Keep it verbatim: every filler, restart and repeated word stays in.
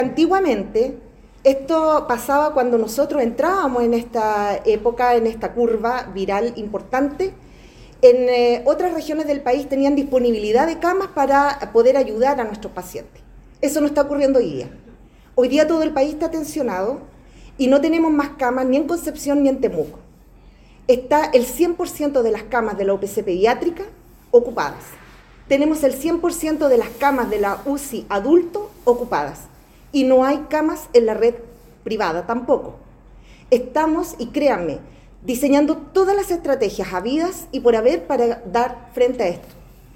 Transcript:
Antiguamente, esto pasaba cuando nosotros entrábamos en esta época, en esta curva viral importante. En eh, otras regiones del país tenían disponibilidad de camas para poder ayudar a nuestros pacientes. Eso no está ocurriendo hoy día. Hoy día todo el país está tensionado y no tenemos más camas ni en Concepción ni en Temuco. Está el cien por ciento de las camas de la U P C pediátrica ocupadas. Tenemos el cien por ciento de las camas de la U C I adulto ocupadas. Y no hay camas en la red privada tampoco. Estamos, y créanme, diseñando todas las estrategias habidas y por haber para dar frente a esto.